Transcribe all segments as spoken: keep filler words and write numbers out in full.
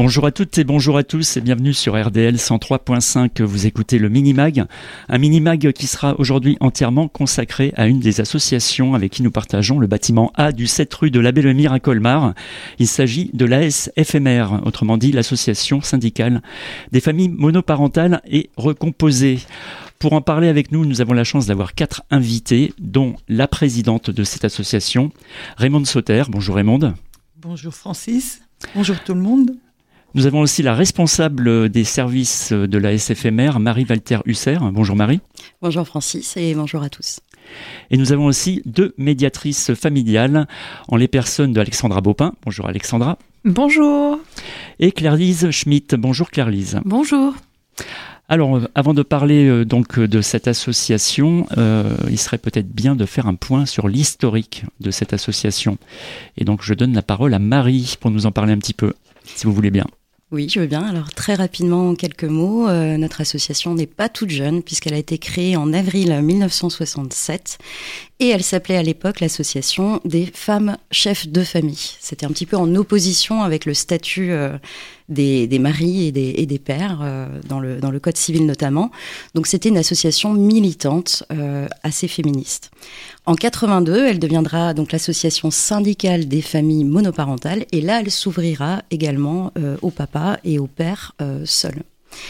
Bonjour à toutes et bonjour à tous et bienvenue sur R D L cent trois point cinq. Vous écoutez le Minimag, un Minimag qui sera aujourd'hui entièrement consacré à une des associations avec qui nous partageons le bâtiment A du sept rue de l'Abbé Lemire à Colmar. Il s'agit de l'A S F M R, autrement dit l'association syndicale des familles monoparentales et recomposées. Pour en parler avec nous, nous avons la chance d'avoir quatre invités, dont la présidente de cette association, Raymonde Sauter. Bonjour Raymonde. Bonjour Francis. Bonjour tout le monde. Nous avons aussi la responsable des services de l'A S F M R, Marie-Walter Husser. Bonjour Marie. Bonjour Francis et bonjour à tous. Et nous avons aussi deux médiatrices familiales, en les personnes de Alexandra Baupin. Bonjour Alexandra. Bonjour. Et Claire-Lise Schmitt. Bonjour Claire-Lise. Bonjour. Alors, avant de parler euh, donc de cette association, euh, il serait peut-être bien de faire un point sur l'historique de cette association. Et donc, je donne la parole à Marie pour nous en parler un petit peu, si vous voulez bien. Oui, je veux bien. Alors, très rapidement, en quelques mots, euh, notre association n'est pas toute jeune puisqu'elle a été créée en avril mille neuf cent soixante-sept et elle s'appelait à l'époque l'association des femmes chefs de famille. C'était un petit peu en opposition avec le statut euh, des, des maris et des, et des pères, euh, dans, le, dans le code civil notamment. Donc, c'était une association militante, euh, assez féministe. En quatre-vingt-deux, elle deviendra donc l'association syndicale des familles monoparentales et là, elle s'ouvrira également euh, aux papas et aux pères euh, seuls.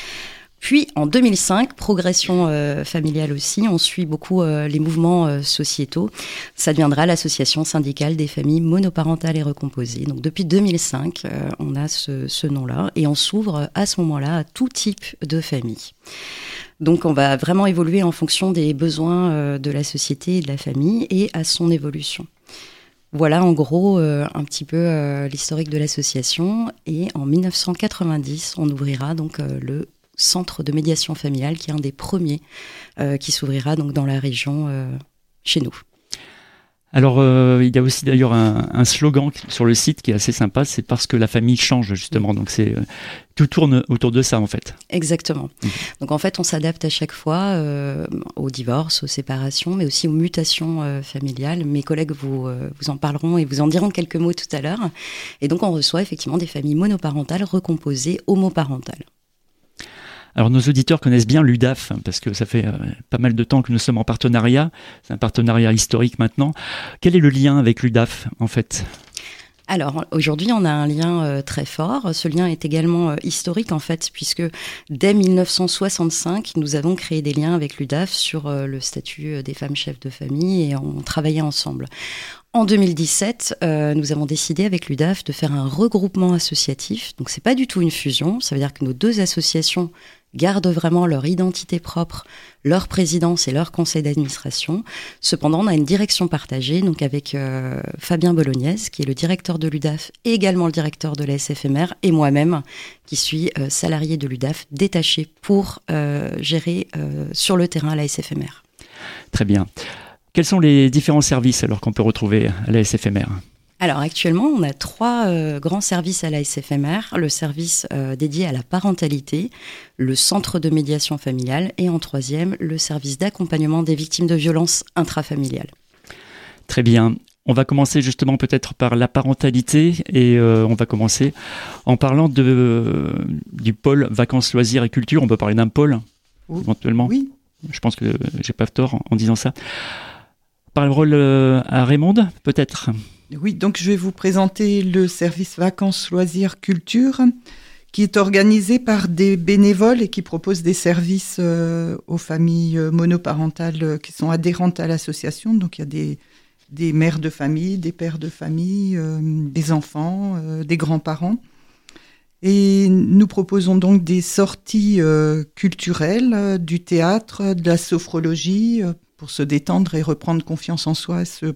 Puis en deux mille cinq, progression euh, familiale aussi, on suit beaucoup euh, les mouvements euh, sociétaux. Ça deviendra l'association syndicale des familles monoparentales et recomposées. Donc depuis deux mille cinq, euh, on a ce, ce nom-là et on s'ouvre à ce moment-là à tout type de famille. Donc on va vraiment évoluer en fonction des besoins euh, de la société et de la famille et à son évolution. Voilà en gros euh, un petit peu euh, l'historique de l'association. Et en mille neuf cent quatre-vingt-dix, on ouvrira donc euh, le centre de médiation familiale qui est un des premiers euh, qui s'ouvrira donc dans la région euh, chez nous. Alors, euh, il y a aussi d'ailleurs un, un slogan sur le site qui est assez sympa, c'est parce que la famille change justement. Donc, c'est, tout tourne autour de ça en fait. Exactement. Mmh. Donc, en fait, on s'adapte à chaque fois euh, aux divorces, aux séparations, mais aussi aux mutations euh, familiales. Mes collègues vous, euh, vous en parleront et vous en diront quelques mots tout à l'heure. Et donc, on reçoit effectivement des familles monoparentales recomposées homoparentales. Alors nos auditeurs connaissent bien l'U D A F, parce que ça fait euh, pas mal de temps que nous sommes en partenariat, c'est un partenariat historique maintenant. Quel est le lien avec l'U D A F en fait ? Alors aujourd'hui on a un lien euh, très fort, ce lien est également euh, historique en fait, puisque dès mille neuf cent soixante-cinq nous avons créé des liens avec l'U D A F sur euh, le statut des femmes chefs de famille et on travaillait ensemble. En deux mille dix-sept, euh, nous avons décidé avec l'U D A F de faire un regroupement associatif. Donc, c'est pas du tout une fusion. Ça veut dire que nos deux associations gardent vraiment leur identité propre, leur présidence et leur conseil d'administration. Cependant, on a une direction partagée, donc avec euh, Fabien Bolognaise, qui est le directeur de l'U D A F et également le directeur de la S F M R, et moi-même, qui suis euh, salarié de l'U D A F, détaché pour euh, gérer euh, sur le terrain la S F M R. Très bien. Quels sont les différents services alors qu'on peut retrouver à la S F M R ? Alors actuellement, on a trois euh, grands services à la S F M R. Le service euh, dédié à la parentalité, le centre de médiation familiale et en troisième, le service d'accompagnement des victimes de violences intrafamiliales. Très bien. On va commencer justement peut-être par la parentalité et euh, on va commencer en parlant de, euh, du pôle vacances, loisirs et culture. On peut parler d'un pôle oui. éventuellement. Oui. Je pense que j'ai pas tort en, en disant ça. Parole à Raymonde, peut-être. Oui, donc je vais vous présenter le service vacances, loisirs, culture, qui est organisé par des bénévoles et qui propose des services euh, aux familles monoparentales qui sont adhérentes à l'association. Donc il y a des, des mères de famille, des pères de famille, euh, des enfants, euh, des grands-parents. Et nous proposons donc des sorties euh, culturelles, euh, du théâtre, de la sophrologie, euh, pour se détendre et reprendre confiance en soi et se,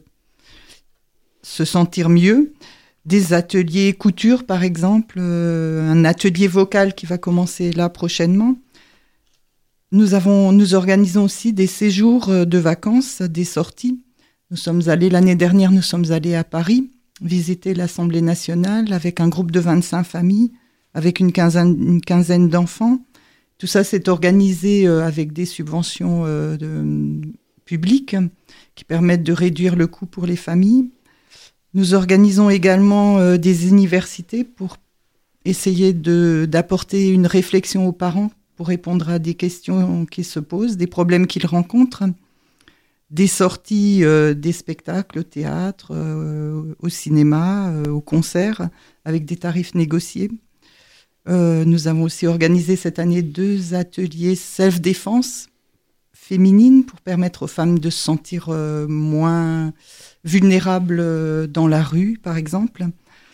se sentir mieux. Des ateliers couture, par exemple, euh, un atelier vocal qui va commencer là prochainement. Nous, avons, nous organisons aussi des séjours de vacances, des sorties. Nous sommes allés, l'année dernière, nous sommes allés à Paris, visiter l'Assemblée nationale avec un groupe de vingt-cinq familles, avec une quinzaine, une quinzaine d'enfants. Tout ça s'est organisé euh, avec des subventions euh, de... publics qui permettent de réduire le coût pour les familles. Nous organisons également euh, des universités pour essayer de, d'apporter une réflexion aux parents pour répondre à des questions qui se posent, des problèmes qu'ils rencontrent, des sorties, euh, des spectacles au théâtre, euh, au cinéma, euh, au concert, avec des tarifs négociés. Euh, nous avons aussi organisé cette année deux ateliers self-défense féminine pour permettre aux femmes de se sentir euh, moins vulnérables euh, dans la rue, par exemple.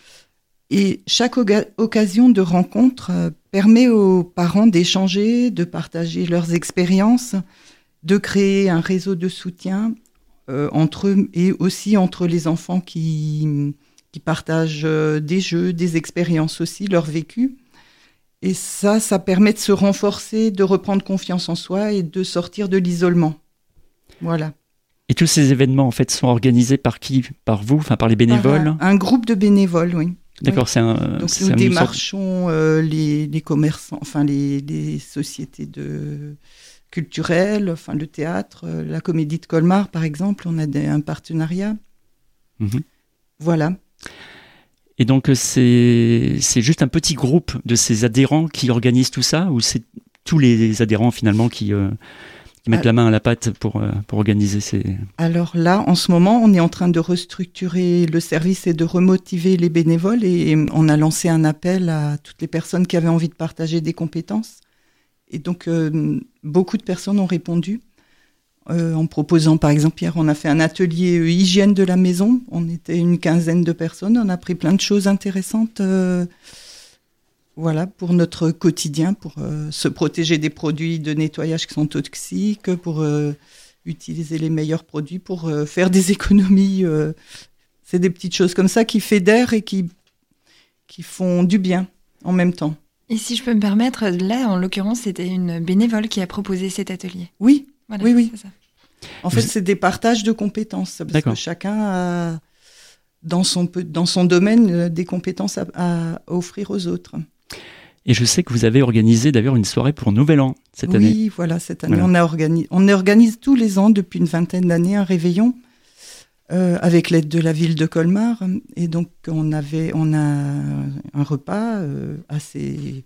Et chaque oga- occasion de rencontre euh, permet aux parents d'échanger, de partager leurs expériences, de créer un réseau de soutien euh, entre eux et aussi entre les enfants qui, qui partagent euh, des jeux, des expériences aussi, leur vécu. Et ça, ça permet de se renforcer, de reprendre confiance en soi et de sortir de l'isolement. Voilà. Et tous ces événements, en fait, sont organisés par qui? Par vous? Enfin, par les bénévoles? Par un, un groupe de bénévoles, oui. D'accord, oui. c'est un... Donc, c'est nous un démarchons euh, les, les commerçants, enfin, les, les sociétés de... culturelles, enfin, le théâtre, euh, la Comédie de Colmar, par exemple, on a des, un partenariat. Mmh. Voilà. Et donc, c'est, c'est juste un petit groupe de ces adhérents qui organisent tout ça, ou c'est tous les adhérents, finalement, qui, euh, qui mettent ah. la main à la pâte pour, euh, pour organiser ces... Alors là, en ce moment, on est en train de restructurer le service et de remotiver les bénévoles, et on a lancé un appel à toutes les personnes qui avaient envie de partager des compétences. Et donc, euh, beaucoup de personnes ont répondu. Euh, en proposant, par exemple, hier, on a fait un atelier euh, hygiène de la maison. On était une quinzaine de personnes. On a appris plein de choses intéressantes euh, voilà, pour notre quotidien, pour euh, se protéger des produits de nettoyage qui sont toxiques, pour euh, utiliser les meilleurs produits, pour euh, faire des économies. Euh, c'est des petites choses comme ça qui fédèrent et qui, qui font du bien en même temps. Et si je peux me permettre, là, en l'occurrence, c'était une bénévole qui a proposé cet atelier. Oui. Voilà, oui, oui. C'est ça. En fait, c'est des partages de compétences. Parce D'accord. que chacun a, dans son, dans son domaine, des compétences à, à offrir aux autres. Et je sais que vous avez organisé d'ailleurs une soirée pour Nouvel An cette oui, année. Oui, voilà, cette année, voilà. On, a organi- on organise tous les ans, depuis une vingtaine d'années, un réveillon euh, avec l'aide de la ville de Colmar. Et donc, on, avait, on a un repas euh, assez...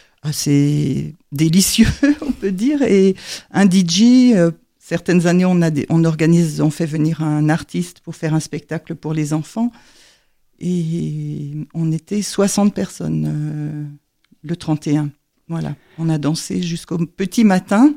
assez délicieux, on peut dire, et un D J. Euh, certaines années, on, a des, on organise, on fait venir un artiste pour faire un spectacle pour les enfants, et on était soixante personnes euh, le trente et un. Voilà, on a dansé jusqu'au petit matin.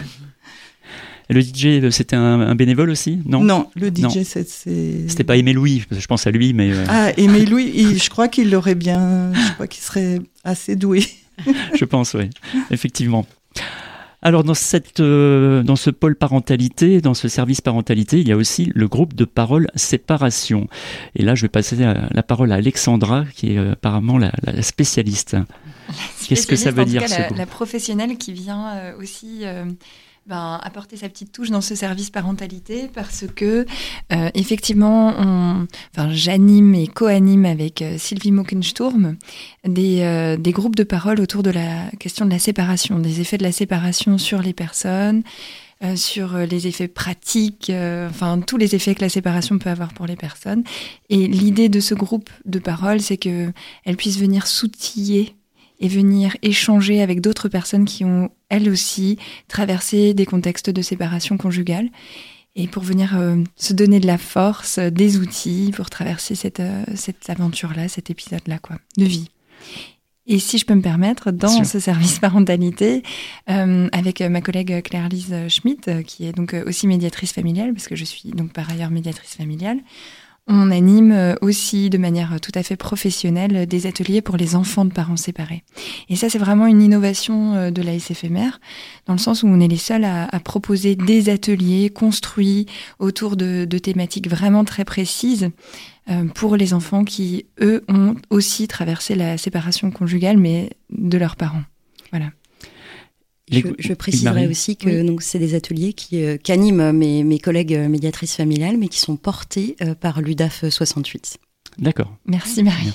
Et le D J, c'était un, un bénévole aussi, non? Non, le D J, non. C'est, c'est... C'était pas Aimé Louis, je pense à lui, mais... Euh... Ah, Aimé Louis, il, je crois qu'il l'aurait bien... Je crois qu'il serait assez doué. Je pense, oui, effectivement. Alors, dans, cette, euh, dans ce pôle parentalité, dans ce service parentalité, il y a aussi le groupe de parole séparation. Et là, je vais passer la, la parole à Alexandra, qui est euh, apparemment la, la spécialiste. La spécialiste. Qu'est-ce que ça veut en dire, tout cas, ce la, groupe ? La professionnelle qui vient euh, aussi... Euh Ben, apporter sa petite touche dans ce service parentalité parce que euh, effectivement on, enfin, j'anime et co-anime avec euh, Sylvie Mockensturm des, euh, des groupes de parole autour de la question de la séparation, des effets de la séparation sur les personnes, euh, sur les effets pratiques, euh, enfin tous les effets que la séparation peut avoir pour les personnes. Et l'idée de ce groupe de parole, c'est que elles puissent venir s'outiller et venir échanger avec d'autres personnes qui ont, elles aussi, traversé des contextes de séparation conjugale, et pour venir euh, se donner de la force, euh, des outils pour traverser cette, euh, cette aventure-là, cet épisode-là, quoi, de vie. Et si je peux me permettre, dans ce service parentalité, euh, avec ma collègue Claire-Lise Schmitt, qui est donc aussi médiatrice familiale, parce que je suis donc par ailleurs médiatrice familiale, on anime aussi de manière tout à fait professionnelle des ateliers pour les enfants de parents séparés. Et ça, c'est vraiment une innovation de l'A S F M R, dans le sens où on est les seuls à, à proposer des ateliers construits autour de, de thématiques vraiment très précises euh, pour les enfants qui, eux, ont aussi traversé la séparation conjugale, mais de leurs parents. Voilà. Je, je préciserai aussi que oui. donc, c'est des ateliers qui, euh, qu'animent mes, mes collègues médiatrices familiales, mais qui sont portés euh, par l'U D A F soixante-huit. D'accord. Merci Marie.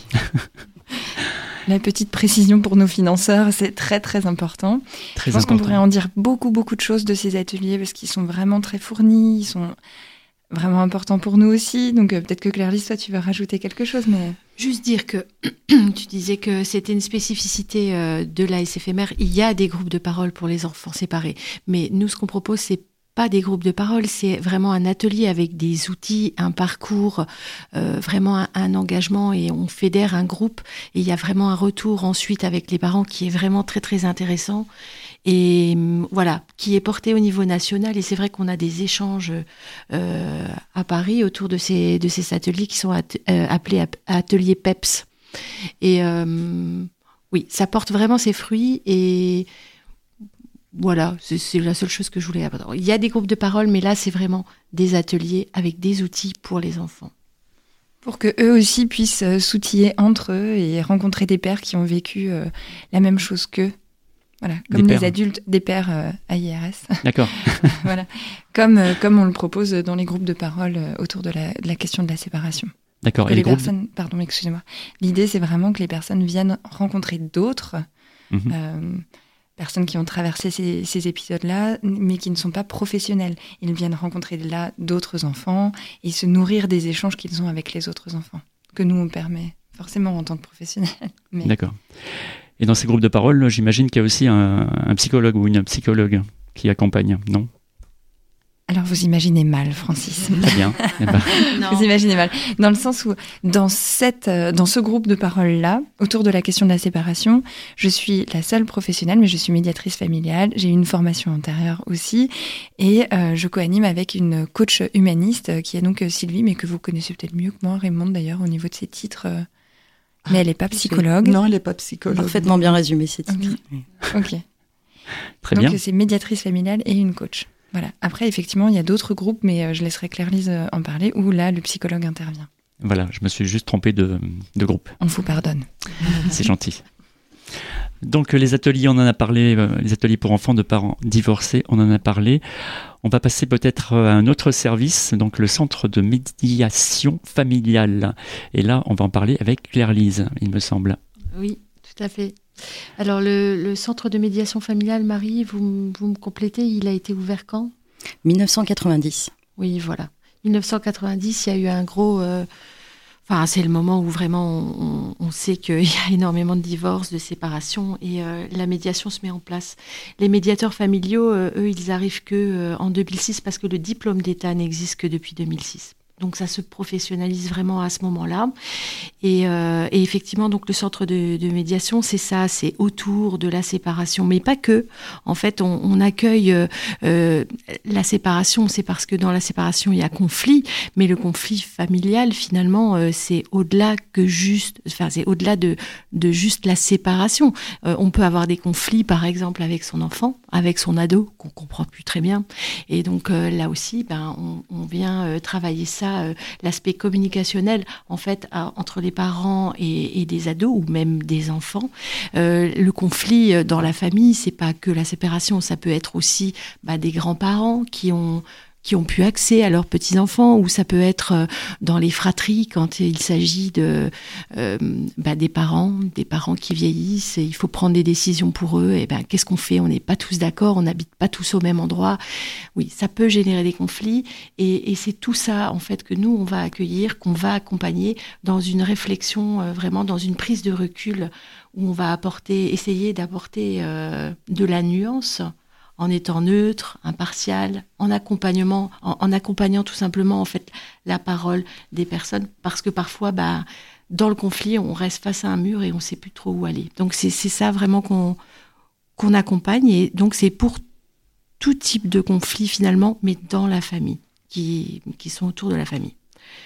La petite précision pour nos financeurs, c'est très très important. Très Je pense important. Qu'on pourrait en dire beaucoup beaucoup de choses de ces ateliers, parce qu'ils sont vraiment très fournis, ils sont vraiment importants pour nous aussi. Donc euh, peut-être que Claire-Lise, toi tu veux rajouter quelque chose, mais... Juste dire que tu disais que c'était une spécificité euh, de l'A S F M R. Il y a des groupes de parole pour les enfants séparés. Mais nous, ce qu'on propose, c'est pas des groupes de parole, c'est vraiment un atelier avec des outils, un parcours, euh, vraiment un, un engagement, et on fédère un groupe. Et il y a vraiment un retour ensuite avec les parents qui est vraiment très, très intéressant. Et voilà, qui est porté au niveau national. Et c'est vrai qu'on a des échanges euh, à Paris autour de ces, de ces ateliers qui sont at- euh, appelés at- ateliers P E P S. Et euh, oui, ça porte vraiment ses fruits. Et voilà, c'est, c'est la seule chose que je voulais apporter. Il y a des groupes de parole, mais là, c'est vraiment des ateliers avec des outils pour les enfants. Pour que eux aussi puissent s'outiller entre eux et rencontrer des pères qui ont vécu euh, la même chose qu'eux. Voilà, comme les adultes, des pères euh, A I R S. D'accord. Voilà, comme, euh, comme on le propose dans les groupes de parole euh, autour de la, de la question de la séparation. D'accord. Que Et les les groupes... personnes, pardon, excusez-moi. L'idée, c'est vraiment que les personnes viennent rencontrer d'autres mmh. euh, personnes qui ont traversé ces, ces épisodes-là, mais qui ne sont pas professionnels. Ils viennent rencontrer là d'autres enfants et se nourrir des échanges qu'ils ont avec les autres enfants, que nous, on permet forcément en tant que professionnels. Mais... D'accord. Et dans ces groupes de parole, j'imagine qu'il y a aussi un, un psychologue ou une psychologue qui accompagne, non ? Alors vous imaginez mal, Francis. Très bien. Eh ben... Vous imaginez mal. Dans le sens où, dans, cette, dans ce groupe de parole-là, autour de la question de la séparation, je suis la seule professionnelle, mais je suis médiatrice familiale. J'ai une formation antérieure aussi. Et euh, je co-anime avec une coach humaniste, qui est donc Sylvie, mais que vous connaissez peut-être mieux que moi, Raymond d'ailleurs, au niveau de ses titres. Euh... Mais elle n'est pas psychologue. Non, elle n'est pas psychologue. Parfaitement bien résumé, ces titres. Ok. Ok. Très donc, bien. c'est médiatrice familiale et une coach. Voilà. Après, effectivement, il y a d'autres groupes, mais je laisserai Claire-Lise en parler, où là, le psychologue intervient. Voilà, je me suis juste trompé de, de groupe. On vous pardonne. C'est gentil. Donc, les ateliers, on en a parlé, euh, les ateliers pour enfants de parents divorcés, on en a parlé. On va passer peut-être à un autre service, donc le centre de médiation familiale. Et là, on va en parler avec Claire-Lise, il me semble. Oui, tout à fait. Alors, le, le centre de médiation familiale, Marie, vous, vous me complétez, il a été ouvert quand ? dix-neuf cent quatre-vingt-dix. Oui, voilà. dix-neuf cent quatre-vingt-dix, il y a eu un gros... Euh, enfin, c'est le moment où vraiment on, on sait qu'il y a énormément de divorces, de séparations, et euh, la médiation se met en place. Les médiateurs familiaux, euh, eux, ils arrivent que euh, en deux mille six, parce que le diplôme d'État n'existe que depuis deux mille six. Donc ça se professionnalise vraiment à ce moment-là. Et, euh, et effectivement, donc le centre de, de médiation, c'est ça, c'est autour de la séparation, mais pas que. En fait, on, on accueille euh, la séparation, c'est parce que dans la séparation, il y a conflit, mais le conflit familial, finalement, euh, c'est au-delà que juste, enfin, c'est au-delà de, de juste la séparation. Euh, on peut avoir des conflits, par exemple, avec son enfant, avec son ado, qu'on comprend plus très bien. Et donc euh, là aussi, ben, on, on vient euh, travailler ça. Euh, l'aspect communicationnel en fait à, entre les parents et, et des ados ou même des enfants. Euh, le conflit dans la famille, c'est pas que la séparation, ça peut être aussi bah, des grands-parents qui ont qui ont pu accès à leurs petits-enfants, ou ça peut être dans les fratries quand il s'agit de euh, bah, des parents, des parents qui vieillissent, et il faut prendre des décisions pour eux, et ben qu'est-ce qu'on fait ? On n'est pas tous d'accord, on n'habite pas tous au même endroit. Oui, ça peut générer des conflits, et, et c'est tout ça en fait que nous on va accueillir, qu'on va accompagner dans une réflexion, euh, vraiment dans une prise de recul, où on va apporter, essayer d'apporter euh, de la nuance, en étant neutre, impartial, en accompagnement, en, en accompagnant tout simplement en fait la parole des personnes, parce que parfois, bah, dans le conflit, on reste face à un mur et on ne sait plus trop où aller. Donc c'est, c'est ça vraiment qu'on qu'on accompagne, et donc c'est pour tout type de conflit finalement, mais dans la famille, qui qui sont autour de la famille.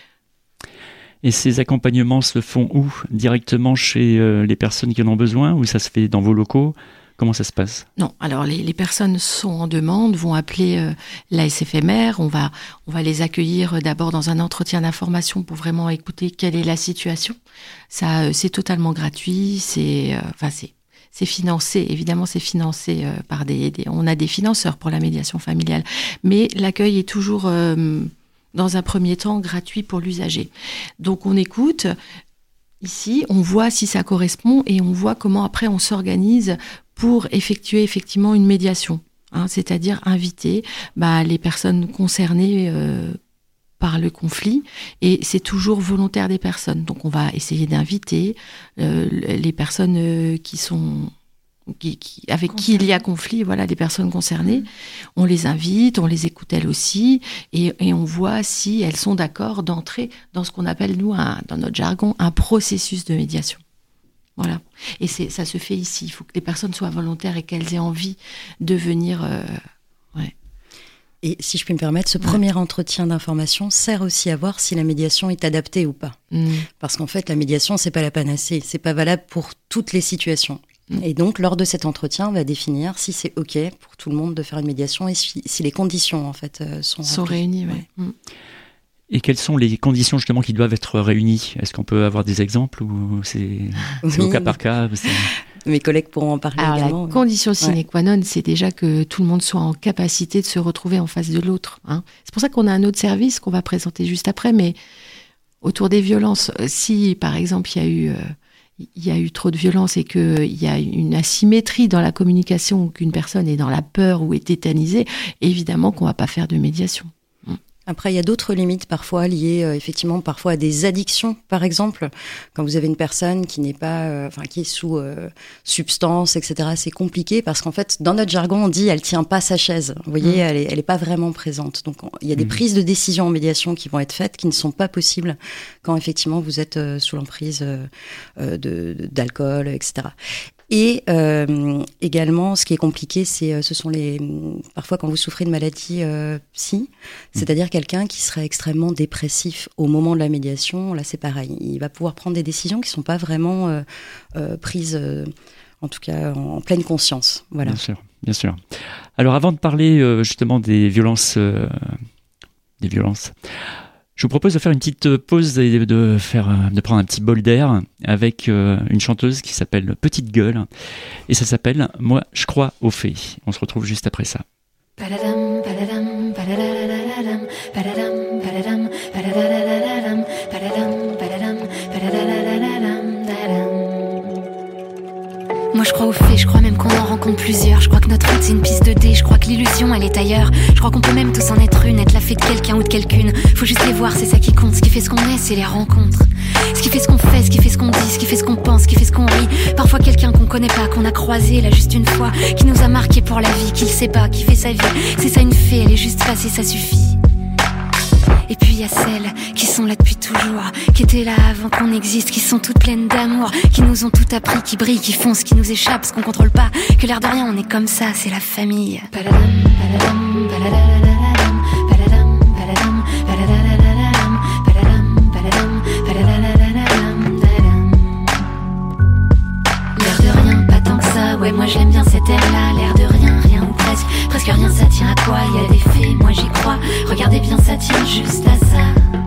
Et ces accompagnements se font où ? Directement chez euh, les personnes qui en ont besoin, ou ça se fait dans vos locaux ? Comment ça se passe ? Non, alors les, les personnes sont en demande, vont appeler euh, l'A S F M R, on va, on va les accueillir d'abord dans un entretien d'information pour vraiment écouter quelle est la situation. Ça, euh, c'est totalement gratuit, c'est, euh, enfin c'est, c'est financé, évidemment c'est financé euh, par des, des, on a des financeurs pour la médiation familiale, mais l'accueil est toujours, euh, dans un premier temps, gratuit pour l'usager. Donc on écoute. Ici, on voit si ça correspond et on voit comment après on s'organise pour effectuer effectivement une médiation, hein, c'est-à-dire inviter bah, les personnes concernées euh, par le conflit, et c'est toujours volontaire des personnes. Donc on va essayer d'inviter euh, les personnes euh, qui sont qui, qui, avec Concerné. qui il y a conflit, voilà, les personnes concernées. On les invite, on les écoute elles aussi, et, et on voit si elles sont d'accord d'entrer dans ce qu'on appelle, nous, un, dans notre jargon, un processus de médiation. Voilà. Et c'est, ça se fait ici. Il faut que les personnes soient volontaires et qu'elles aient envie de venir... Euh, ouais. Et si je puis me permettre, ce ouais. premier entretien d'information sert aussi à voir si la médiation est adaptée ou pas. Mmh. Parce qu'en fait, la médiation, c'est pas la panacée. C'est pas valable pour toutes les situations. Mmh. Et donc, lors de cet entretien, on va définir si c'est OK pour tout le monde de faire une médiation et si, si les conditions, en fait, sont, sont réunies. Ouais. Ouais. Mmh. Et quelles sont les conditions justement qui doivent être réunies ? Est-ce qu'on peut avoir des exemples ou c'est, c'est oui. au cas par cas ? c'est... Mes collègues pourront en parler Alors, également. La condition sine qua non, c'est déjà que tout le monde soit en capacité de se retrouver en face de l'autre. Hein. C'est pour ça qu'on a un autre service qu'on va présenter juste après, mais autour des violences, si par exemple il y a eu... Euh, il y a eu trop de violence et qu'il y a une asymétrie dans la communication, ou qu'une personne est dans la peur ou est tétanisée, évidemment qu'on ne va pas faire de médiation. Après, il y a d'autres limites parfois liées euh, effectivement parfois à des addictions, par exemple. Quand vous avez une personne qui n'est pas, euh, enfin qui est sous euh, substance, et cetera. C'est compliqué parce qu'en fait, dans notre jargon, on dit elle tient pas sa chaise. Vous voyez, mmh. elle est, elle est pas vraiment présente. Donc, on, il y a des mmh. prises de décision en médiation qui vont être faites, qui ne sont pas possibles quand effectivement vous êtes euh, sous l'emprise euh, de, de, d'alcool, et cetera. Et euh, également, ce qui est compliqué, c'est, ce sont les parfois quand vous souffrez de maladies euh, psy, c'est-à-dire quelqu'un qui serait extrêmement dépressif au moment de la médiation. Là, c'est pareil, il va pouvoir prendre des décisions qui sont pas vraiment euh, euh, prises, euh, en tout cas en, en pleine conscience. Voilà. Bien sûr, bien sûr. Alors, avant de parler euh, justement des violences, euh, des violences. Je vous propose de faire une petite pause et de, faire, de prendre un petit bol d'air avec une chanteuse qui s'appelle Petite Gueule. Et ça s'appelle « Moi, je crois aux fées ». On se retrouve juste après ça. Padadam, padadam, padadadadadam, padadam, padadam, padadadadadam, padadam, padadam, padadadadadam, dadam. Moi je crois aux fées, je crois même qu'on en rencontre plusieurs. Je crois que notre route c'est une piste de dés, je crois que l'illusion elle est ailleurs. Je crois qu'on peut même tous en être une, être la fée de quelqu'un ou de quelqu'une. Faut juste les voir, c'est ça qui compte. Ce qui fait ce qu'on est, c'est les rencontres. Ce qui fait ce qu'on fait, ce qui fait ce qu'on dit, ce qui fait ce qu'on pense, ce qui fait ce qu'on rit. Parfois quelqu'un qu'on connaît pas, qu'on a croisé là juste une fois, qui nous a marqué pour la vie, qui le sait pas, qui fait sa vie. C'est ça une fée, elle est juste passée, ça suffit. Et puis il y a celles qui sont là depuis toujours, qui étaient là avant qu'on existe, qui sont toutes pleines d'amour, qui nous ont tout appris, qui brillent, qui font ce qui nous échappe, ce qu'on contrôle pas, que l'air de rien on est comme ça, c'est la famille. Paladam, paladam, paladadadadam, paladam, paladam, paladadadadam, paladam, paladam, paladadadadam, dadam. L'air de rien, pas tant que ça, ouais moi j'aime bien cet air-là, l'air de rien, rien ou presque, presque rien ça tient à quoi, y a des fées, moi j'y crois, regardez bien ça tient juste à ça.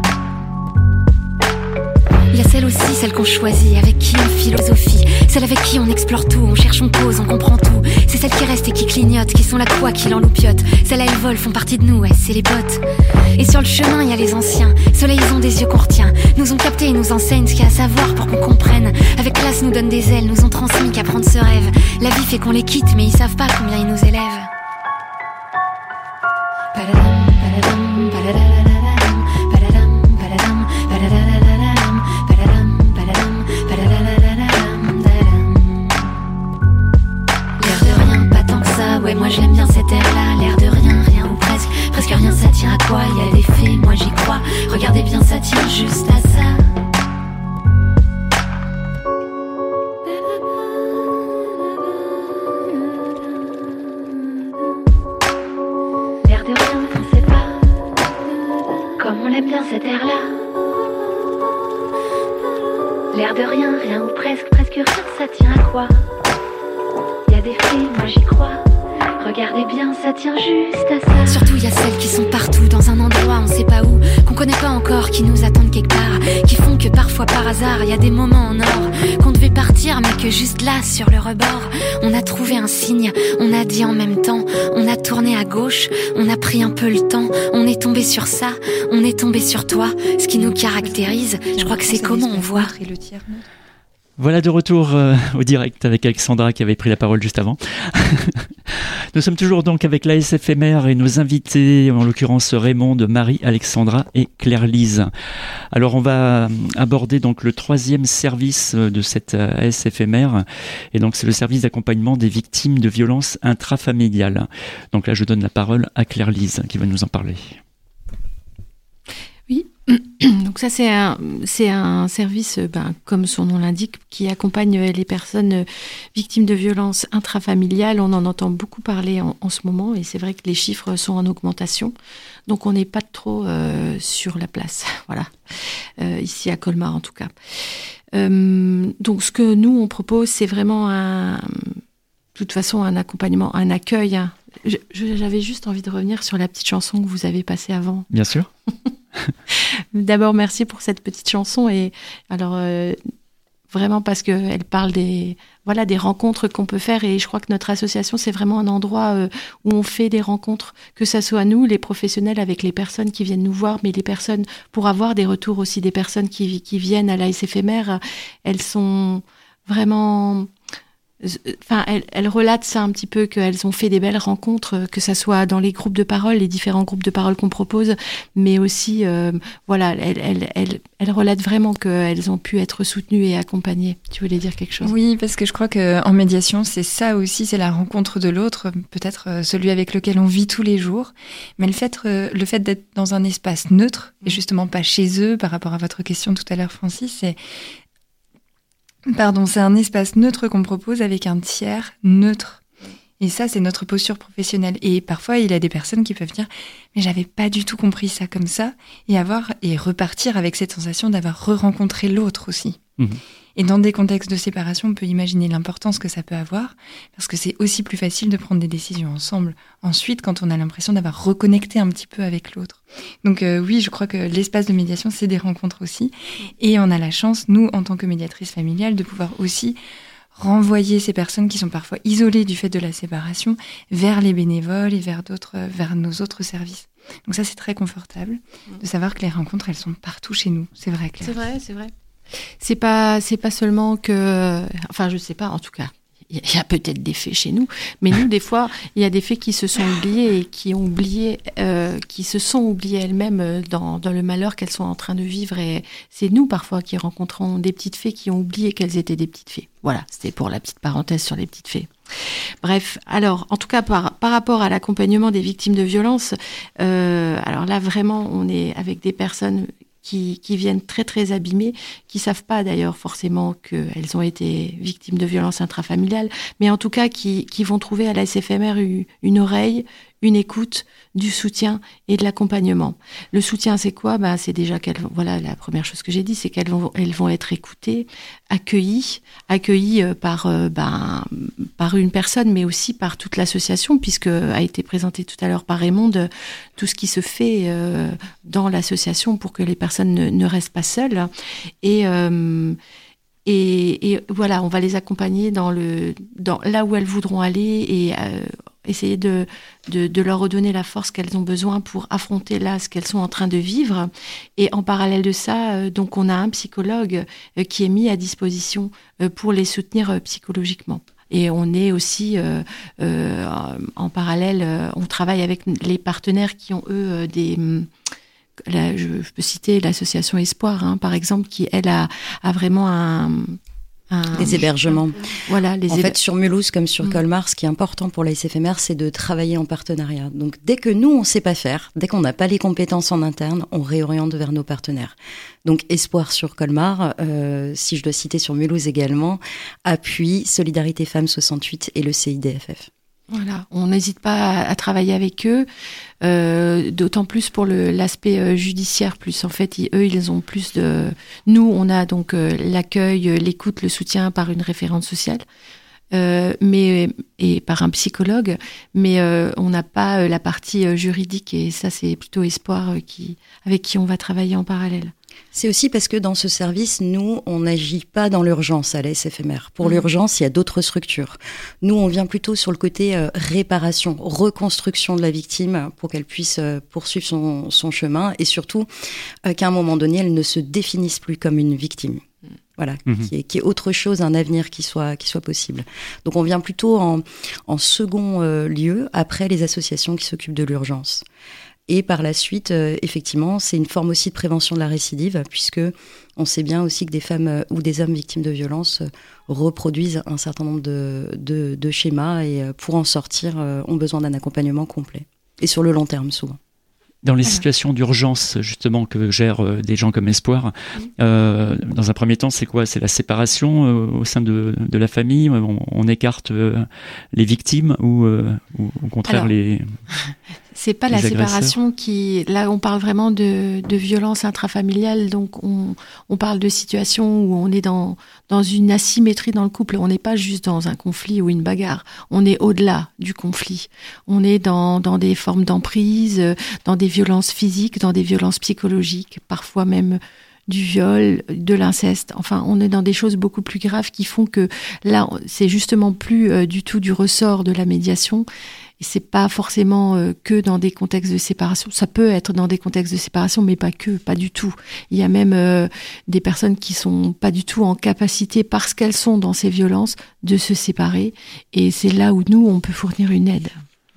Il y a celle aussi, celle qu'on choisit, avec qui on philosophie, celle avec qui on explore tout, on cherche, on cause, on comprend tout. C'est celles qui restent et qui clignotent, qui sont la quoi, qui l'enloupiotent. Celles-là elles volent, font partie de nous, ouais, c'est les potes. Et sur le chemin, il y a les anciens, ceux-là ils ont des yeux qu'on retient, nous ont captés et nous enseignent ce qu'il y a à savoir pour qu'on comprenne. Avec classe nous donnent des ailes, nous ont transmis qu'apprendre ce rêve. La vie fait qu'on les quitte, mais ils savent pas combien ils nous élèvent. Paladam, paladam, paladadadadam, paladam, paladam, paladadadadam, paladam, paladam, paladadadadam, dadam. L'air de rien, pas tant que ça, ouais moi j'aime bien cet air-là, l'air de rien, rien ou presque, presque rien ça tient à quoi, y a des fées, moi j'y crois, regardez bien ça tient juste à ça. Bien cet air-là, l'air de rien, rien ou presque, presque rien, ça tient à quoi? Y a des fées, moi j'y crois. Regardez bien, ça tient juste à ça. Surtout y a celles qui sont partout, dans un endroit on sait pas où, qu'on connaît pas encore, qui nous attendent quelque part, qui font que parfois par hasard y a des moments en or, qu'on devait partir mais que juste là sur le rebord, on a trouvé un signe, on a dit en même temps, on a tourné à gauche, on a pris un peu le temps, on est tombé sur ça, on est tombé sur toi, ce qui nous caractérise, je crois que c'est comment on voit. Voilà de retour euh, au direct avec Alexandra qui avait pris la parole juste avant. Nous sommes toujours donc avec l'A S F M R et nos invités, en l'occurrence Raymond, Marie, Alexandra et Claire-Lise. Alors on va aborder donc le troisième service de cette A S F M R et donc c'est le service d'accompagnement des victimes de violences intrafamiliales. Donc là je donne la parole à Claire-Lise qui va nous en parler. Oui, donc ça c'est un, c'est un service, ben, comme son nom l'indique, qui accompagne les personnes victimes de violences intrafamiliales. On en entend beaucoup parler en, en ce moment et c'est vrai que les chiffres sont en augmentation. Donc on n'est pas trop euh, sur la place, voilà, euh, ici à Colmar en tout cas. Euh, donc ce que nous on propose, c'est vraiment un, de toute façon un accompagnement, un accueil. Hein. Je, je, j'avais juste envie de revenir sur la petite chanson que vous avez passée avant. Bien sûr. D'abord, merci pour cette petite chanson et alors euh, vraiment parce que elle parle des voilà des rencontres qu'on peut faire et je crois que notre association c'est vraiment un endroit euh, où on fait des rencontres, que ça soit nous les professionnels avec les personnes qui viennent nous voir, mais les personnes pour avoir des retours aussi des personnes qui qui viennent à l'A S F M R, elles sont vraiment Enfin, elles, elles relatent ça un petit peu, qu'elles ont fait des belles rencontres, que ça soit dans les groupes de parole, les différents groupes de parole qu'on propose, mais aussi, euh, voilà, elles, elles, elles, elles relatent vraiment qu'elles ont pu être soutenues et accompagnées. Tu voulais dire quelque chose ? Oui, parce que je crois qu'en médiation, c'est ça aussi, c'est la rencontre de l'autre, peut-être celui avec lequel on vit tous les jours, mais le fait, le fait d'être dans un espace neutre, et justement pas chez eux, par rapport à votre question tout à l'heure, Francis, c'est Pardon, c'est un espace neutre qu'on propose avec un tiers neutre. Et ça, c'est notre posture professionnelle. Et parfois, il y a des personnes qui peuvent dire « mais j'avais pas du tout compris ça comme ça » et avoir et repartir avec cette sensation d'avoir re-rencontré l'autre aussi. Mmh. Et dans des contextes de séparation, on peut imaginer l'importance que ça peut avoir, parce que c'est aussi plus facile de prendre des décisions ensemble ensuite quand on a l'impression d'avoir reconnecté un petit peu avec l'autre. Donc euh, oui, je crois que l'espace de médiation, c'est des rencontres aussi. Et on a la chance, nous, en tant que médiatrice familiale, de pouvoir aussi renvoyer ces personnes qui sont parfois isolées du fait de la séparation vers les bénévoles et vers d'autres, vers nos autres services. Donc ça, c'est très confortable de savoir que les rencontres, elles sont partout chez nous. C'est vrai, Claire. C'est vrai, c'est vrai. C'est pas, c'est pas seulement que, enfin, je sais pas, en tout cas, il y a peut-être des faits chez nous, mais nous, des fois, il y a des faits qui se sont oubliés et qui ont oublié, euh, qui se sont oubliées elles-mêmes dans, dans le malheur qu'elles sont en train de vivre. Et c'est nous, parfois, qui rencontrons des petites fées qui ont oublié qu'elles étaient des petites fées. Voilà, c'était pour la petite parenthèse sur les petites fées. Bref, alors, en tout cas, par, par rapport à l'accompagnement des victimes de violences, euh, alors là, vraiment, on est avec des personnes Qui, qui viennent très très abîmées, qui savent pas d'ailleurs forcément qu'elles ont été victimes de violences intrafamiliales, mais en tout cas qui, qui vont trouver à la S F M R une, une oreille, une écoute, du soutien et de l'accompagnement. Le soutien, c'est quoi ? Ben, c'est déjà qu'elles, voilà, la première chose que j'ai dit, c'est qu'elles vont, elles vont être écoutées, accueillies, accueillies par, ben, par une personne, mais aussi par toute l'association, puisque a été présenté tout à l'heure par Raymond tout ce qui se fait euh, dans l'association pour que les personnes ne, ne restent pas seules. Et euh, Et, et voilà, on va les accompagner dans le, dans, là où elles voudront aller et euh, essayer de, de, de leur redonner la force qu'elles ont besoin pour affronter là ce qu'elles sont en train de vivre. Et en parallèle de ça, euh, donc on a un psychologue euh, qui est mis à disposition euh, pour les soutenir euh, psychologiquement. Et on est aussi, euh, euh, en parallèle, euh, on travaille avec les partenaires qui ont, eux, euh, des... Là, je, je peux citer l'association Espoir, hein, par exemple, qui, elle, a, a vraiment un... un des hébergements. Voilà, les en héber... fait, sur Mulhouse comme sur mmh. Colmar, ce qui est important pour la S F M R, c'est de travailler en partenariat. Donc, dès que nous, on ne sait pas faire, dès qu'on n'a pas les compétences en interne, on réoriente vers nos partenaires. Donc, Espoir sur Colmar, euh, si je dois citer sur Mulhouse également, Appui, Solidarité Femmes soixante-huit et le C I D F F. Voilà, on n'hésite pas à, à travailler avec eux, euh, d'autant plus pour le, l'aspect euh, judiciaire. Plus en fait, ils, eux, ils ont plus de. Nous, on a donc euh, l'accueil, l'écoute, le soutien par une référente sociale, euh, mais et par un psychologue, mais euh, on n'a pas euh, la partie euh, juridique et ça, c'est plutôt Espoir euh, qui avec qui on va travailler en parallèle. C'est aussi parce que dans ce service, nous, on n'agit pas dans l'urgence à la S F M R. Pour mmh. l'urgence, il y a d'autres structures. Nous, on vient plutôt sur le côté euh, réparation, reconstruction de la victime pour qu'elle puisse euh, poursuivre son, son chemin et surtout euh, qu'à un moment donné, elle ne se définisse plus comme une victime. Mmh. Voilà, mmh. qui est, qui est autre chose, un avenir qui soit, qui soit possible. Donc on vient plutôt en, en second euh, lieu, après les associations qui s'occupent de l'urgence. Et par la suite, euh, effectivement, c'est une forme aussi de prévention de la récidive, puisque on sait bien aussi que des femmes euh, ou des hommes victimes de violences euh, reproduisent un certain nombre de, de, de schémas et euh, pour en sortir, euh, ont besoin d'un accompagnement complet. Et sur le long terme, souvent. Dans les situations d'urgence, justement, que gèrent euh, des gens comme Espoir, euh, dans un premier temps, c'est quoi ? C'est la séparation euh, au sein de, de la famille ? On, on écarte euh, les victimes ou, euh, ou au contraire Alors, les c'est pas les la agresseurs. Séparation qui... Là, on parle vraiment de, de violence intrafamiliale, donc on, on parle de situations où on est dans, dans une asymétrie dans le couple. On n'est pas juste dans un conflit ou une bagarre. On est au-delà du conflit. On est dans, dans des formes d'emprise, dans des violences physiques, dans des violences psychologiques, parfois même du viol, de l'inceste. Enfin, on est dans des choses beaucoup plus graves qui font que là, c'est justement plus euh, du tout du ressort de la médiation. Et c'est pas forcément euh, que dans des contextes de séparation. Ça peut être dans des contextes de séparation, mais pas que, pas du tout. Il y a même euh, des personnes qui sont pas du tout en capacité, parce qu'elles sont dans ces violences, de se séparer. Et c'est là où nous, on peut fournir une aide.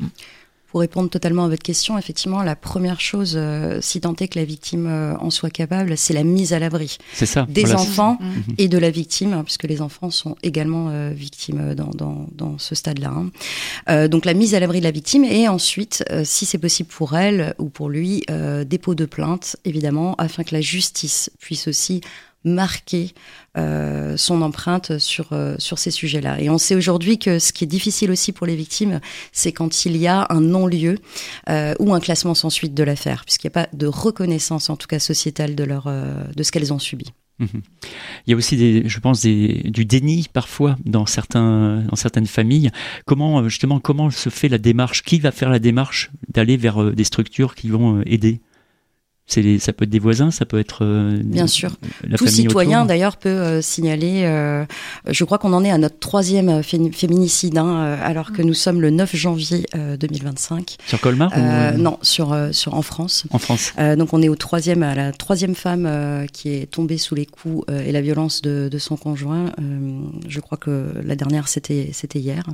Pour répondre totalement à votre question, effectivement, la première chose, euh, si tant est que la victime euh, en soit capable, c'est la mise à l'abri. C'est ça. Des Voilà. enfants Mmh. et de la victime, hein, puisque les enfants sont également euh, victimes dans, dans, dans ce stade-là. Hein. Euh, donc la mise à l'abri de la victime et ensuite, euh, si c'est possible pour elle ou pour lui, euh, dépôt de plainte, évidemment, afin que la justice puisse aussi marquer euh, son empreinte sur euh, sur ces sujets-là. Et on sait aujourd'hui que ce qui est difficile aussi pour les victimes, c'est quand il y a un non-lieu euh, ou un classement sans suite de l'affaire, puisqu'il n'y a pas de reconnaissance, en tout cas sociétale, de leur euh, de ce qu'elles ont subi. Mmh. Il y a aussi, des, je pense, des, du déni parfois dans certains, dans certaines familles. Comment justement, comment se fait la démarche ? Qui va faire la démarche d'aller vers euh, des structures qui vont euh, aider ? C'est les, ça peut être des voisins, ça peut être euh, bien sûr. La Tout citoyen autour. D'ailleurs peut euh, signaler. Euh, je crois qu'on en est à notre troisième fé- féminicide, hein, alors que nous sommes le neuf janvier euh, deux mille vingt-cinq. Sur Colmar euh, ou... Non, sur euh, sur en France. En France. Euh, donc on est au troisième, à la troisième femme euh, qui est tombée sous les coups euh, et la violence de, de son conjoint. Euh, je crois que la dernière c'était c'était hier.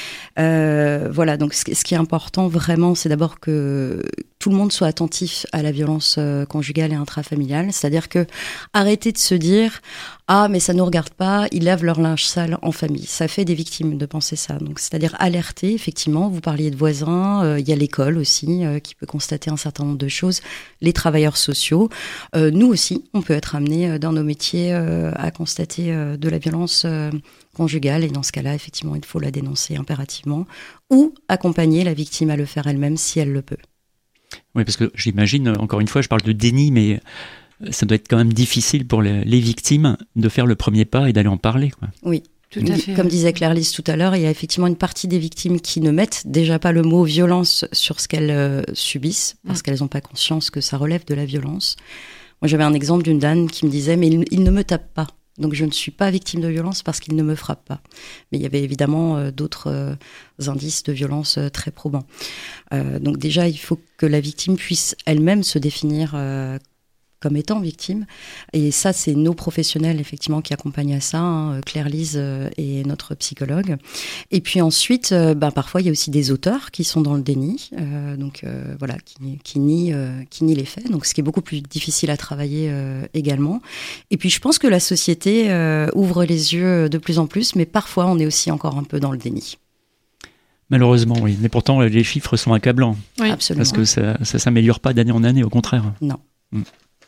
Euh, voilà. Donc ce, ce qui est important vraiment, c'est d'abord que tout le monde soit attentif à la violence euh, conjugale et intrafamiliale, c'est-à-dire que arrêter de se dire ah mais ça nous regarde pas, ils lavent leur linge sale en famille, ça fait des victimes de penser ça. Donc c'est-à-dire alerter, effectivement, vous parliez de voisins, euh, il y a l'école aussi euh, qui peut constater un certain nombre de choses, les travailleurs sociaux, euh, nous aussi on peut être amenés euh, dans nos métiers euh, à constater euh, de la violence euh, conjugale et dans ce cas-là effectivement il faut la dénoncer impérativement ou accompagner la victime à le faire elle-même si elle le peut. Oui, parce que j'imagine, encore une fois, je parle de déni, mais ça doit être quand même difficile pour les, les victimes de faire le premier pas et d'aller en parler, quoi. Oui. Tout à fait. Comme disait Claire-Lise tout à l'heure, il y a effectivement une partie des victimes qui ne mettent déjà pas le mot violence sur ce qu'elles euh, subissent, parce mmh. qu'elles n'ont pas conscience que ça relève de la violence. Moi, j'avais un exemple d'une dame qui me disait « mais il, il ne me tape pas ». Donc je ne suis pas victime de violence parce qu'il ne me frappe pas. Mais il y avait évidemment euh, d'autres euh, indices de violence euh, très probants. Euh, donc déjà, il faut que la victime puisse elle-même se définir euh, comme étant victime. Et ça, c'est nos professionnels effectivement qui accompagnent à ça, hein, Claire-Lise euh, et notre psychologue. Et puis ensuite, euh, bah, parfois, il y a aussi des auteurs qui sont dans le déni, euh, donc euh, voilà, qui, qui, nient, euh, qui nient les faits. Donc ce qui est beaucoup plus difficile à travailler euh, également. Et puis je pense que la société euh, ouvre les yeux de plus en plus, mais parfois on est aussi encore un peu dans le déni. Malheureusement, oui. Mais pourtant, les chiffres sont accablants. Oui, absolument. Parce que ça ne s'améliore pas d'année en année, au contraire. Non. Mmh.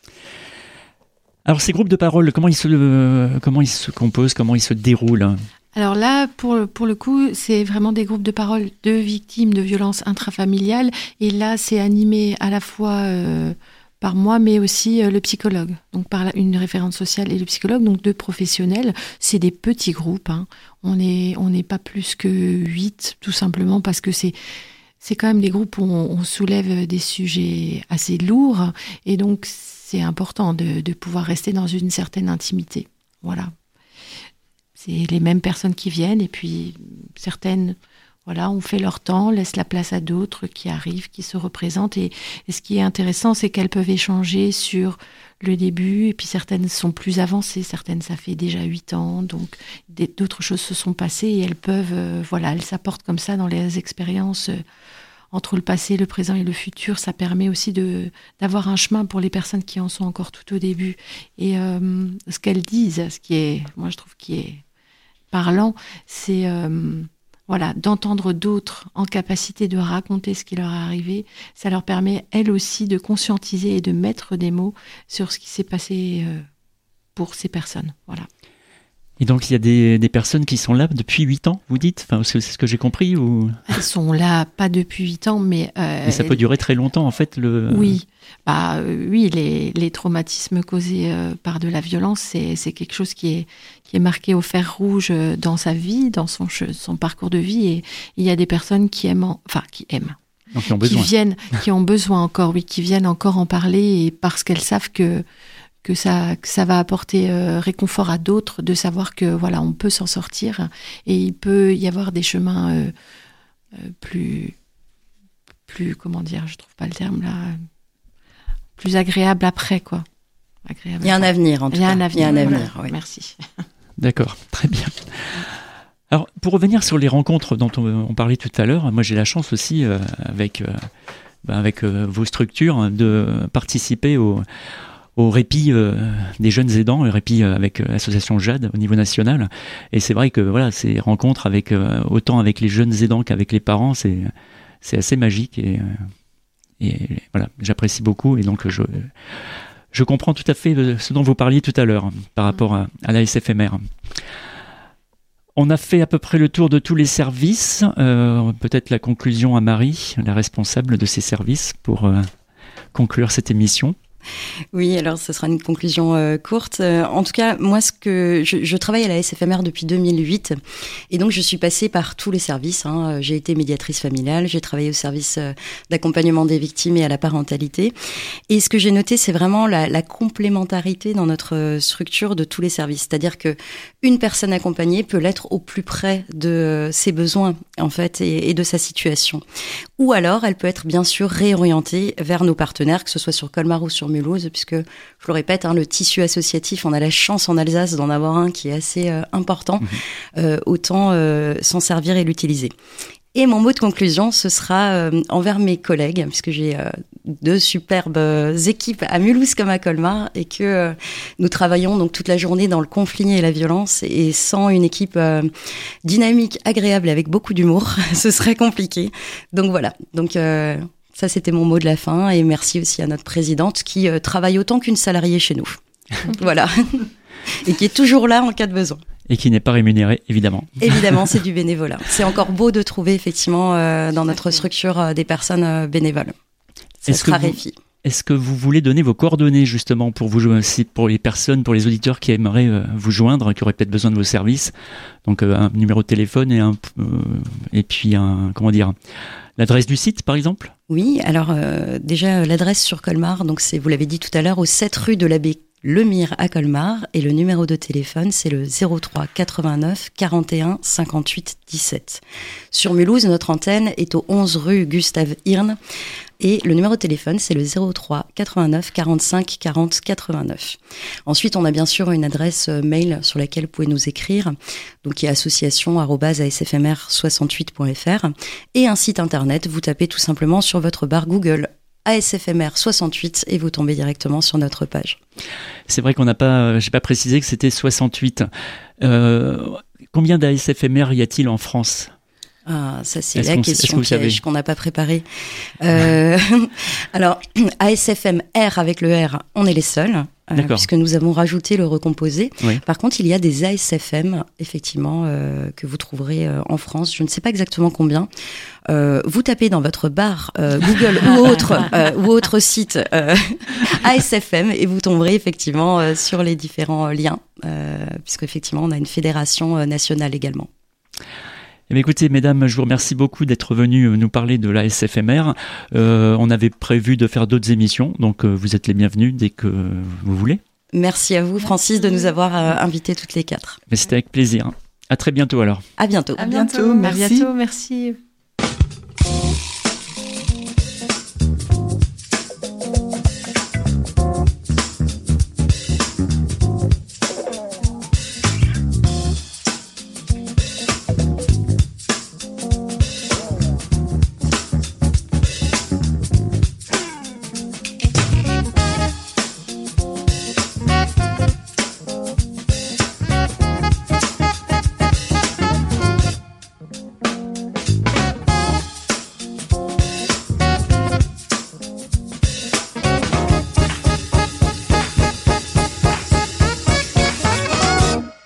Alors, ces groupes de parole, comment ils se, euh, comment ils se composent, comment ils se déroulent ? Alors là, pour, pour le coup, c'est vraiment des groupes de parole de victimes de violences intrafamiliales. Et là, c'est animé à la fois euh, par moi, mais aussi euh, le psychologue. Donc par la, une référente sociale et le psychologue, donc deux professionnels. C'est des petits groupes. Hein. On n'est on n'est pas plus que huit, tout simplement, parce que c'est... C'est quand même des groupes où on, on soulève des sujets assez lourds. Et donc, c'est important de, de pouvoir rester dans une certaine intimité. Voilà. C'est les mêmes personnes qui viennent et puis certaines voilà, on fait leur temps, laisse la place à d'autres qui arrivent, qui se représentent. Et, et ce qui est intéressant, c'est qu'elles peuvent échanger sur le début, et puis certaines sont plus avancées, certaines ça fait déjà huit ans, donc des, d'autres choses se sont passées et elles peuvent, euh, voilà, elles s'apportent comme ça dans les expériences euh, entre le passé, le présent et le futur. Ça permet aussi de, d'avoir un chemin pour les personnes qui en sont encore tout au début. Et euh, ce qu'elles disent, ce qui est, moi je trouve qui est parlant, c'est euh, voilà, d'entendre d'autres en capacité de raconter ce qui leur est arrivé. Ça leur permet, elles aussi, de conscientiser et de mettre des mots sur ce qui s'est passé euh, pour ces personnes. Voilà. Et donc, il y a des, des personnes qui sont là depuis huit ans, vous dites ? Enfin, c'est, c'est ce que j'ai compris ou... Elles sont là, pas depuis huit ans, mais... Euh, mais ça peut durer très longtemps, en fait, le... Oui, bah, euh, oui les, les traumatismes causés euh, par de la violence, c'est, c'est quelque chose qui est, qui est marqué au fer rouge dans sa vie, dans son, son parcours de vie. Et il y a des personnes qui aiment... En, enfin, qui aiment. Donc, qui ont besoin. Qui viennent, qui ont besoin encore, oui, qui viennent encore en parler, et parce qu'elles savent que... que ça, que ça va apporter euh, réconfort à d'autres, de savoir que voilà, on peut s'en sortir et il peut y avoir des chemins euh, euh, plus, plus, comment dire, je trouve pas le terme là, plus agréables après, quoi. Agréable. Il y a un avenir, en tout Il y a cas. un avenir. Il y a un Voilà. avenir, oui. Merci. D'accord, très bien. Alors, pour revenir sur les rencontres dont on, on parlait tout à l'heure, moi j'ai la chance aussi, euh, avec, euh, ben avec euh, vos structures, de participer au au répit euh, des jeunes aidants, le répit euh, avec euh, l'association Jade au niveau national. Et c'est vrai que voilà, ces rencontres avec euh, autant avec les jeunes aidants qu'avec les parents, c'est c'est assez magique et euh, et voilà, j'apprécie beaucoup et donc je je comprends tout à fait ce dont vous parliez tout à l'heure par rapport à, à la S F M R. On a fait à peu près le tour de tous les services. Euh, peut-être la conclusion à Marie, la responsable de ces services, pour euh, conclure cette émission. Oui, alors ce sera une conclusion euh, courte. Euh, en tout cas, moi, ce que je, je travaille à la S F M R depuis deux mille huit, et donc je suis passée par tous les services. Hein. J'ai été médiatrice familiale, j'ai travaillé au service euh, d'accompagnement des victimes et à la parentalité. Et ce que j'ai noté, c'est vraiment la, la complémentarité dans notre structure de tous les services. C'est-à-dire que une personne accompagnée peut l'être au plus près de ses besoins, en fait, et, et de sa situation. Ou alors, elle peut être bien sûr réorientée vers nos partenaires, que ce soit sur Colmar ou sur Mulhouse, puisque, je le répète, hein, le tissu associatif, on a la chance en Alsace d'en avoir un qui est assez euh, important, mmh. euh, autant euh, s'en servir et l'utiliser. Et mon mot de conclusion, ce sera euh, envers mes collègues, puisque j'ai euh, deux superbes euh, équipes à Mulhouse comme à Colmar, et que euh, nous travaillons donc toute la journée dans le conflit et la violence, et sans une équipe euh, dynamique, agréable, avec beaucoup d'humour, ce serait compliqué. Donc voilà, donc... Euh, Ça, c'était mon mot de la fin. Et merci aussi à notre présidente qui euh, travaille autant qu'une salariée chez nous. Voilà. Et qui est toujours là en cas de besoin. Et qui n'est pas rémunérée, évidemment. Évidemment, c'est du bénévolat. C'est encore beau de trouver, effectivement, euh, dans notre structure, euh, des personnes euh, bénévoles. Ça est-ce se raréfie. Vous, est-ce que vous voulez donner vos coordonnées, justement, pour, vous, pour les personnes, pour les auditeurs qui aimeraient euh, vous joindre, qui auraient peut-être besoin de vos services ? Donc, euh, un numéro de téléphone et, un, euh, et puis un... Comment dire ? L'adresse du site, par exemple ? Oui, alors euh, déjà l'adresse sur Colmar, donc c'est, vous l'avez dit tout à l'heure, au sept rue de l'Abbé Lemire à Colmar, et le numéro de téléphone c'est le zéro trois quatre-vingt-neuf quarante et un cinquante-huit dix-sept. Sur Mulhouse, notre antenne est au onze rue Gustave Hirn, et le numéro de téléphone c'est le zéro trois quatre-vingt-neuf quarante-cinq quarante quatre-vingt-neuf. Ensuite, on a bien sûr une adresse mail sur laquelle vous pouvez nous écrire, donc qui est association arobase a s f m r soixante-huit point f r, et un site internet. Vous tapez tout simplement sur votre barre Google A S F M R soixante-huit et vous tombez directement sur notre page. C'est vrai qu'on n'a pas, j'ai pas précisé que c'était soixante-huit. Euh, combien d'A S F M R y a-t-il en France ? Ah, ça c'est est-ce la qu'on, question piège qu'on n'a pas préparée. Euh, alors, A S F M R avec le R, on est les seuls, euh, puisque nous avons rajouté le recomposé. Oui. Par contre, il y a des A S F M, effectivement, euh, que vous trouverez euh, en France. Je ne sais pas exactement combien. Euh, vous tapez dans votre barre euh, Google ou autre euh, ou autre site euh, A S F M et vous tomberez effectivement euh, sur les différents liens, euh, puisque effectivement on a une fédération euh, nationale également. Eh bien, écoutez, mesdames, je vous remercie beaucoup d'être venues nous parler de l'A S F M R. Euh, on avait prévu de faire d'autres émissions, donc euh, vous êtes les bienvenus dès que vous voulez. Merci à vous, Francis, de nous avoir euh, invités toutes les quatre. Mais c'était avec plaisir. À très bientôt alors. À bientôt. À bientôt, merci. À bientôt, merci.